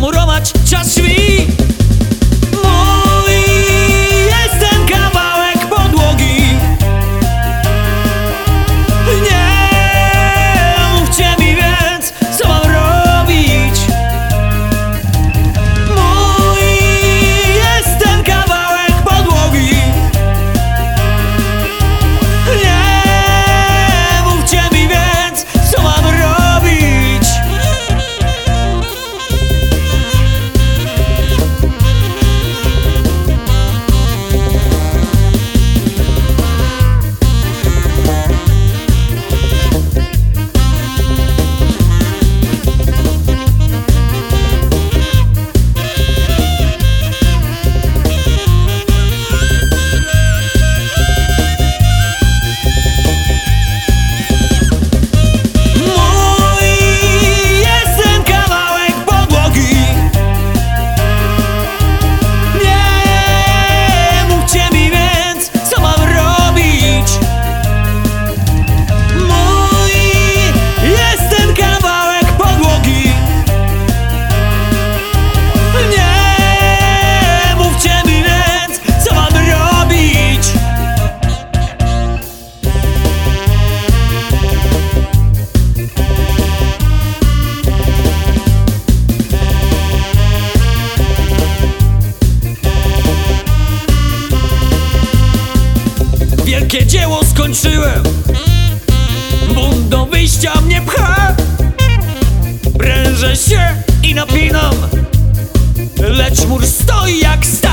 zamurować czas drzwi. Mój jest ten kawałek podłogi. Nie mówcie mi więc, co mam robić. Mój jest ten kawałek podłogi. Nie mówcie mi więc, co mam robić. Wielkie dzieło skończyłem, bunt do wyjścia mnie pcha. Prężę się i napinam, lecz mur stoi jak stal.